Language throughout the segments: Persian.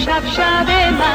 شب شب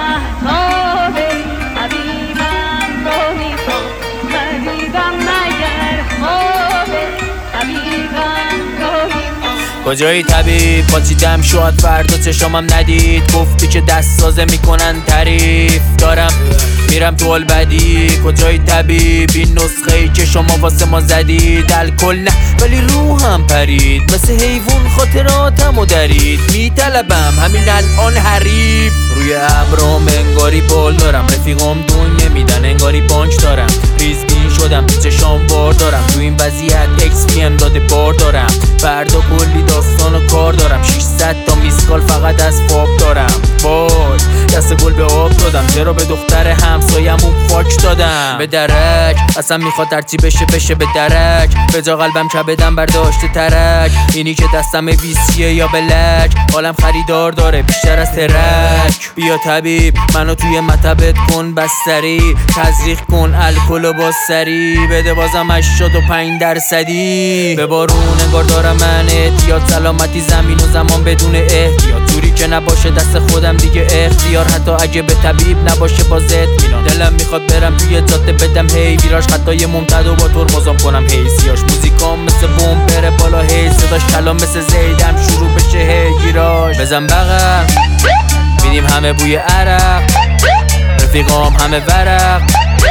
مهتابه طبیبم روحی تو طبیبم مگر خوابه طبیبم روحی تو. کجایی طبیب پاچیدم شاید فردا چشامم ندید گفتی که دست سازه میکنن تعریف دارم میرم تو البدی. کجای طبیب این نسخه ای که شما واسه ما زدید الکل نه ولی روحم پرید مثل حیوان خاطراتمو درید میطلبم همین الان حریف روی ابرام انگاری بال دارم رفیقام دنیا میدن انگاری بانک دارم ریز بین شدم تو چشام بار دارم تو این وضعیت اکس پی داده بار دارم فردا کلی داستان و کار دارم 600 تا میسکال فقط از فاب دارم وای دست گل به آب دادم چرا به دختر همسایمون فاک دادم به درک اصلا میخواد هرچی بشه به درک به جا قلبم کبدم برداشته ترک اینی که دستم ویسیه یا بلک حالم خریدار داره بیشتر از ترک بیا طبیب منو توی مطبت کن بستری تزریق کن الکل و با سری بده بازم 85% به بارون انگار دارم من احتیاط سلامتی زمین و زمان بدون احتیاط جوری که نباشه دست خودم دیگه اختیار حتی اگه به طبیب نباشه با زد میرم دلم میخواد برم توی جاده بدم هی ویراژ خطای ممتد و با ترمزام کنم حیثیاش موزیکام مثل بوم بره بالا هی صداش کلام مثل زیدم شروع بشه هی گیراش بزن بغل میدیم همه بوی عرق رفیقام همه ورق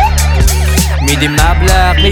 میدیم مبلغ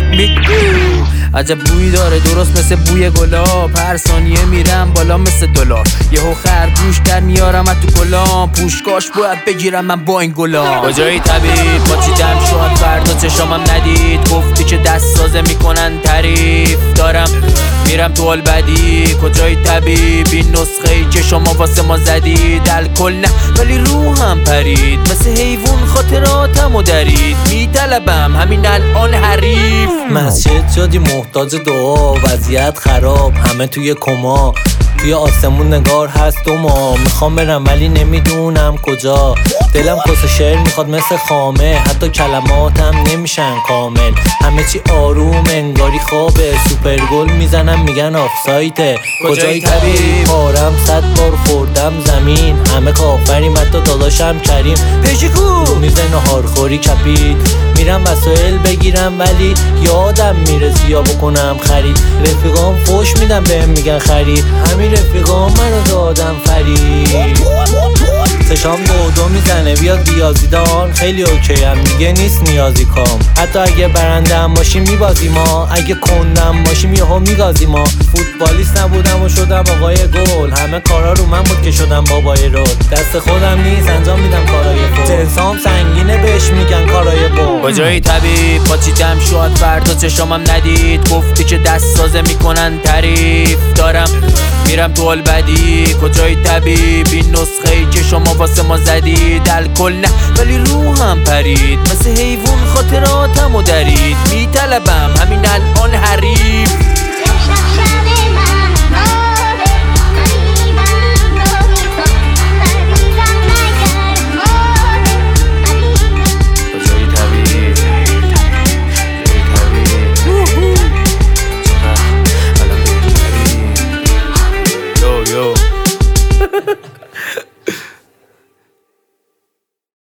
عجب بوی داره درست مثل بوی گلاب هر ثانیه میرم بالا مثل دلار یهو خرگوش در میارم از تو گلام پوشکاش باید بگیرم من با این گلام کجایی طبیب پاچیدم شاید فردا چشامم ندید گفتی که دست سازه میکنن تعریف دارم میرم تو البدی. کجای طبیب این نسخه ای که شما واسه ما زدید الکل نه ولی روحم پرید مثل حیوان خاطراتمو درید میطلبم همین الان حریف مسجد شدی محتاج دعا وضعیت خراب همه توی کما توی آسمون نگار هست و ما میخوام برم ولی نمیدونم کجا دلم کس شعر میخواد مثل خامه حتی کلماتم نمیشن کامل همه چی آروم انگاری خوابه سوپر گل میزنم میگن آفسایته کجای طبیب آرم 100 بار خوردم زمین همه کافریم حتی داداشم کریم پشیکو میز نهارخوری کپید میرم وسایل بگیرم ولی یادم میره زیا بکنم خرید رفیقام فوش میدم بهم میگن خرید همین رفیقام منو دادم فرید سشام دو میزنه بیاد ریاضیدان خیلی اوکی هم دیگه نیست نیازی کام حتی اگه برنده هم باشیم میبازیم ما اگه کندم باشیم یهو میگازیم ما فوتبالیست نبودم و شدم آقای گل همه کارا رو من بود که شدم بابای رول دست خودم نیست انجام میدم کارای فول جنسام سنگینه بهش میگن کارای بول کجای طبیب پاچیدم شاید فردا چشامم ندید گفتی که دست سازه میکنن تعریف دارم میرم تو البدی. کجای طبیب این نسخه ای که شما واسه ما زدید الکل نه ولی روحم پرید مثل حیوان خاطراتمو درید میطلبم